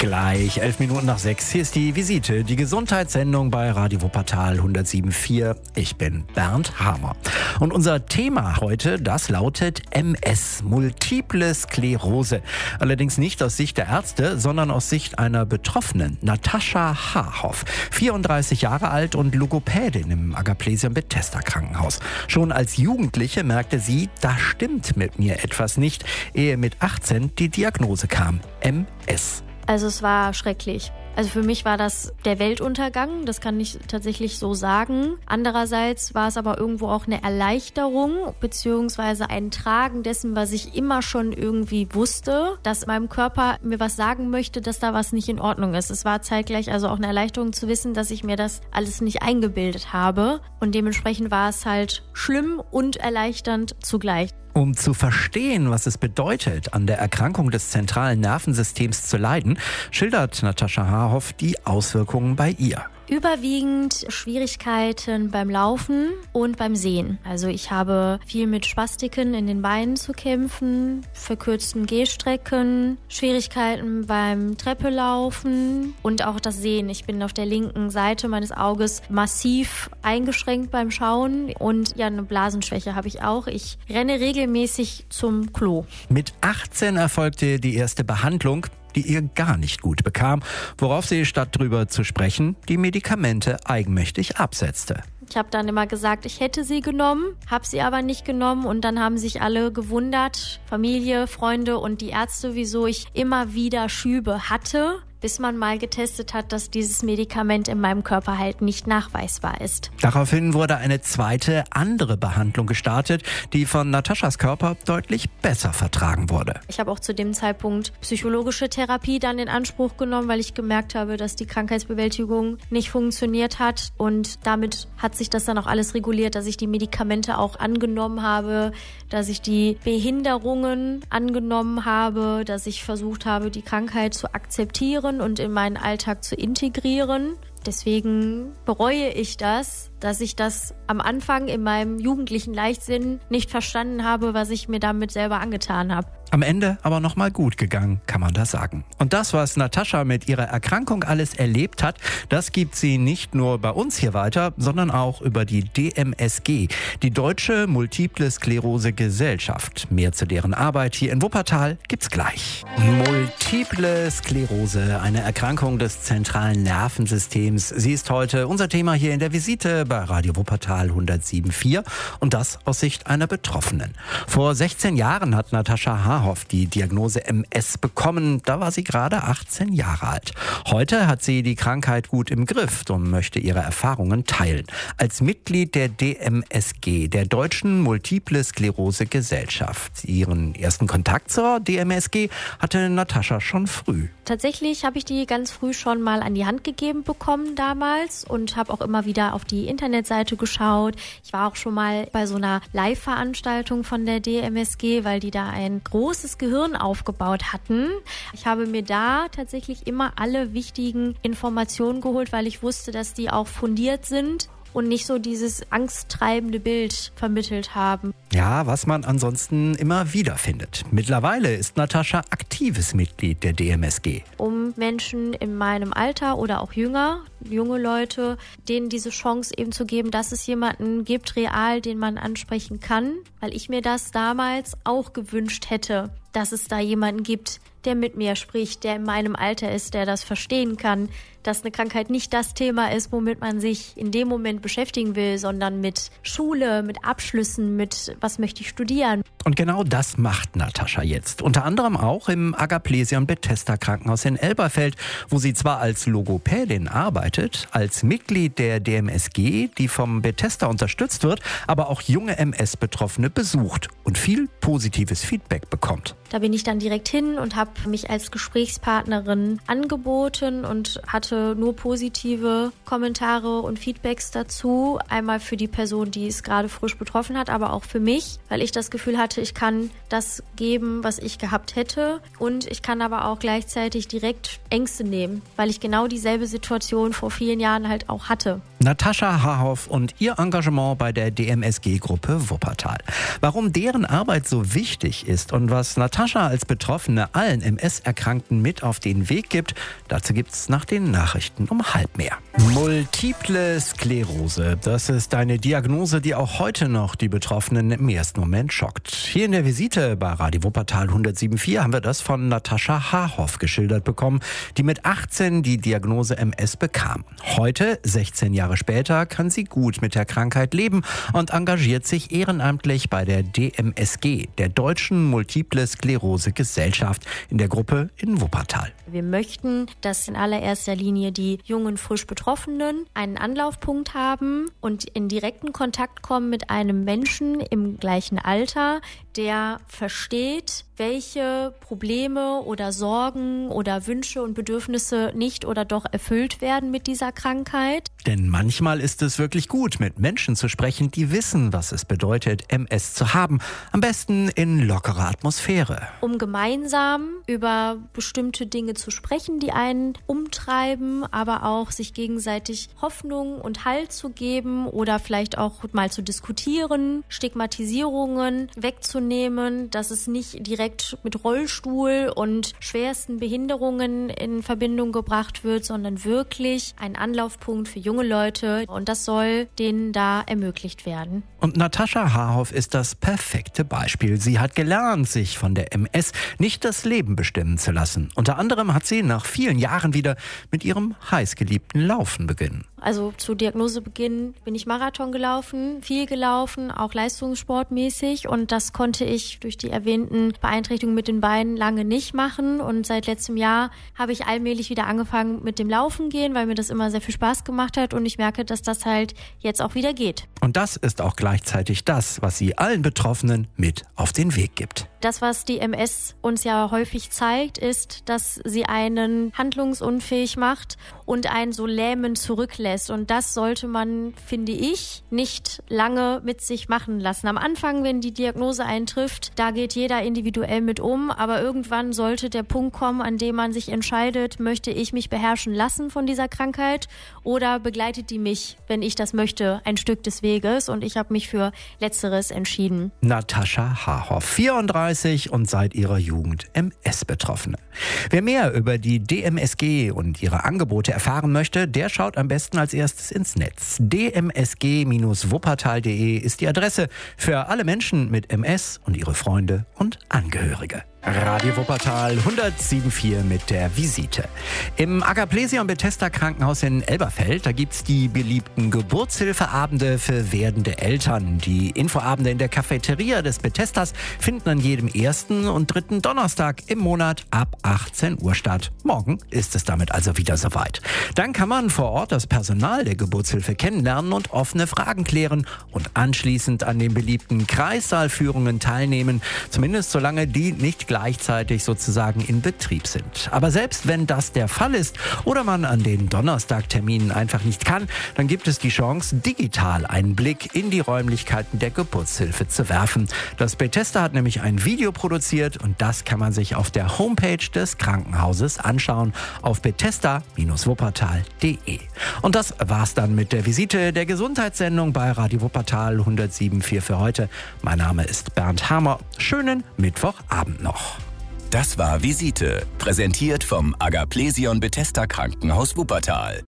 Gleich 11 Minuten nach 6. Hier ist die Visite, die Gesundheitssendung bei Radio Wuppertal 107.4. Ich bin Bernd Hamer. Und unser Thema heute, das lautet MS, Multiple Sklerose. Allerdings nicht aus Sicht der Ärzte, sondern aus Sicht einer Betroffenen, Natascha Hahoff. 34 Jahre alt und Logopädin im Agaplesiam-Bethesda-Krankenhaus. Schon als Jugendliche merkte sie, da stimmt mit mir etwas nicht, ehe mit 18 die Diagnose kam, MS. Also es war schrecklich. Also für mich war das der Weltuntergang, das kann ich tatsächlich so sagen. Andererseits war es aber irgendwo auch eine Erleichterung beziehungsweise ein Tragen dessen, was ich immer schon irgendwie wusste, dass meinem Körper mir was sagen möchte, dass da was nicht in Ordnung ist. Es war zeitgleich also auch eine Erleichterung zu wissen, dass ich mir das alles nicht eingebildet habe und dementsprechend war es halt schlimm und erleichternd zugleich. Um zu verstehen, was es bedeutet, an der Erkrankung des zentralen Nervensystems zu leiden, schildert Natascha Hahoff die Auswirkungen bei ihr. Überwiegend Schwierigkeiten beim Laufen und beim Sehen. Also ich habe viel mit Spastiken in den Beinen zu kämpfen, verkürzten Gehstrecken, Schwierigkeiten beim Treppelaufen und auch das Sehen. Ich bin auf der linken Seite meines Auges massiv eingeschränkt beim Schauen und ja, eine Blasenschwäche habe ich auch. Ich renne regelmäßig zum Klo. Mit 18 erfolgte die erste Behandlung, die ihr gar nicht gut bekam, worauf sie statt drüber zu sprechen, die Medikamente eigenmächtig absetzte. Ich habe dann immer gesagt, ich hätte sie genommen, habe sie aber nicht genommen und dann haben sich alle gewundert, Familie, Freunde und die Ärzte, wieso ich immer wieder Schübe hatte, bis man mal getestet hat, dass dieses Medikament in meinem Körper halt nicht nachweisbar ist. Daraufhin wurde eine zweite, andere Behandlung gestartet, die von Nataschas Körper deutlich besser vertragen wurde. Ich habe auch zu dem Zeitpunkt psychologische Therapie dann in Anspruch genommen, weil ich gemerkt habe, dass die Krankheitsbewältigung nicht funktioniert hat und damit hat sich das dann auch alles reguliert, dass ich die Medikamente auch angenommen habe, dass ich die Behinderungen angenommen habe, dass ich versucht habe, die Krankheit zu akzeptieren und in meinen Alltag zu integrieren. Deswegen bereue ich das, dass ich das am Anfang in meinem jugendlichen Leichtsinn nicht verstanden habe, was ich mir damit selber angetan habe. Am Ende aber nochmal gut gegangen, kann man das sagen. Und das, was Natascha mit ihrer Erkrankung alles erlebt hat, das gibt sie nicht nur bei uns hier weiter, sondern auch über die DMSG, die Deutsche Multiple Sklerose Gesellschaft. Mehr zu deren Arbeit hier in Wuppertal gibt's gleich. Multiple Sklerose, eine Erkrankung des zentralen Nervensystems. Sie ist heute unser Thema hier in der Visite bei Radio Wuppertal 107.4 und das aus Sicht einer Betroffenen. Vor 16 Jahren hat Natascha Hahoff die Diagnose MS bekommen. Da war sie gerade 18 Jahre alt. Heute hat sie die Krankheit gut im Griff und möchte ihre Erfahrungen teilen. Als Mitglied der DMSG, der Deutschen Multiple Sklerose Gesellschaft. Ihren ersten Kontakt zur DMSG hatte Natascha schon früh. Tatsächlich habe ich die ganz früh schon mal an die Hand gegeben bekommen damals und habe auch immer wieder auf die Internetseite geschaut. Ich war auch schon mal bei so einer Live-Veranstaltung von der DMSG, weil die da ein großes Gehirn aufgebaut hatten. Ich habe mir da tatsächlich immer alle wichtigen Informationen geholt, weil ich wusste, dass die auch fundiert sind und nicht so dieses angsttreibende Bild vermittelt haben. Ja, was man ansonsten immer wieder findet. Mittlerweile ist Natascha aktives Mitglied der DMSG. Um Menschen in meinem Alter oder auch jünger, junge Leute, denen diese Chance eben zu geben, dass es jemanden gibt, real, den man ansprechen kann, weil ich mir das damals auch gewünscht hätte, dass es da jemanden gibt, der mit mir spricht, der in meinem Alter ist, der das verstehen kann, dass eine Krankheit nicht das Thema ist, womit man sich in dem Moment beschäftigen will, sondern mit Schule, mit Abschlüssen, mit was möchte ich studieren. Und genau das macht Natascha jetzt. Unter anderem auch im Agaplesiam-Bethesda-Krankenhaus in Elberfeld, wo sie zwar als Logopädin arbeitet, als Mitglied der DMSG, die vom Bethesda unterstützt wird, aber auch junge MS-Betroffene besucht und viel positives Feedback bekommt. Da bin ich dann direkt hin und habe mich als Gesprächspartnerin angeboten und hatte nur positive Kommentare und Feedbacks dazu. Einmal für die Person, die es gerade frisch betroffen hat, aber auch für mich, weil ich das Gefühl hatte, ich kann das geben, was ich gehabt hätte. Und ich kann aber auch gleichzeitig direkt Ängste nehmen, weil ich genau dieselbe Situation vor vielen Jahren halt auch hatte. Natascha Hahoff und ihr Engagement bei der DMSG-Gruppe Wuppertal. Warum deren Arbeit so wichtig ist und was Natascha Natascha als Betroffene allen MS-Erkrankten mit auf den Weg gibt, dazu gibt's nach den Nachrichten um 12:30 mehr. Multiple Sklerose, das ist eine Diagnose, die auch heute noch die Betroffenen im ersten Moment schockt. Hier in der Visite bei Radio Wuppertal 107.4 haben wir das von Natascha Haarhoff geschildert bekommen, die mit 18 die Diagnose MS bekam. Heute, 16 Jahre später, kann sie gut mit der Krankheit leben und engagiert sich ehrenamtlich bei der DMSG, der Deutschen Multiple Sklerose Gesellschaft, in der Gruppe in Wuppertal. Wir möchten, dass in allererster Linie die jungen, frisch Betroffenen einen Anlaufpunkt haben und in direkten Kontakt kommen mit einem Menschen im gleichen Alter, der versteht, welche Probleme oder Sorgen oder Wünsche und Bedürfnisse nicht oder doch erfüllt werden mit dieser Krankheit. Denn manchmal ist es wirklich gut, mit Menschen zu sprechen, die wissen, was es bedeutet, MS zu haben. Am besten in lockerer Atmosphäre. Um gemeinsam über bestimmte Dinge zu sprechen, die einen umtreiben, aber auch sich gegenseitig Hoffnung und Halt zu geben oder vielleicht auch mal zu diskutieren, Stigmatisierungen wegzunehmen, dass es nicht direkt mit Rollstuhl und schwersten Behinderungen in Verbindung gebracht wird, sondern wirklich ein Anlaufpunkt für junge Leute, und das soll denen da ermöglicht werden. Und Natascha Haarhoff ist das perfekte Beispiel. Sie hat gelernt, sich von der MS nicht das Leben bestimmen zu lassen. Unter anderem hat sie nach vielen Jahren wieder mit ihrem heißgeliebten Laufen begonnen. Also zu Diagnosebeginn bin ich Marathon gelaufen, viel gelaufen, auch leistungssportmäßig, und das konnte ich durch die erwähnten Beeinträchtigungen mit den Beinen lange nicht machen, und seit letztem Jahr habe ich allmählich wieder angefangen mit dem Laufen gehen, weil mir das immer sehr viel Spaß gemacht hat, und ich merke, dass das halt jetzt auch wieder geht. Und das ist auch gleichzeitig das, was sie allen Betroffenen mit auf den Weg gibt. Das, was die MS uns ja häufig zeigt, ist, dass sie einen handlungsunfähig macht und einen so lähmend zurücklässt. Und das sollte man, finde ich, nicht lange mit sich machen lassen. Am Anfang, wenn die Diagnose eintrifft, da geht jeder individuell mit um. Aber irgendwann sollte der Punkt kommen, an dem man sich entscheidet, möchte ich mich beherrschen lassen von dieser Krankheit oder begleitet die mich, wenn ich das möchte, ein Stück des Weges. Und ich habe mich für Letzteres entschieden. Natascha Haarhoff, 34 und seit ihrer Jugend MS-Betroffene. Wer mehr über die DMSG und ihre Angebote erfahren möchte, der schaut am besten als erstes ins Netz. dmsg-wuppertal.de ist die Adresse für alle Menschen mit MS und ihre Freunde und Angehörige. Radio Wuppertal 107.4 mit der Visite. Im Agaplesion Bethesda Krankenhaus in Elberfeld, da gibt's die beliebten Geburtshilfeabende für werdende Eltern. Die Infoabende in der Cafeteria des Bethesdas finden an jedem ersten und dritten Donnerstag im Monat ab 18 Uhr statt. Morgen ist es damit also wieder soweit. Dann kann man vor Ort das Personal der Geburtshilfe kennenlernen und offene Fragen klären und anschließend an den beliebten Kreissaalführungen teilnehmen, zumindest solange die nicht gleichzeitig sozusagen in Betrieb sind. Aber selbst wenn das der Fall ist oder man an den Donnerstagterminen einfach nicht kann, dann gibt es die Chance, digital einen Blick in die Räumlichkeiten der Geburtshilfe zu werfen. Das Bethesda hat nämlich ein Video produziert und das kann man sich auf der Homepage des Krankenhauses anschauen, auf bethesda-wuppertal.de. Und das war's dann mit der Visite, der Gesundheitssendung bei Radio Wuppertal 107.4 für heute. Mein Name ist Bernd Hamer. Schönen Mittwochabend noch. Das war Visite, präsentiert vom Agaplesion Bethesda Krankenhaus Wuppertal.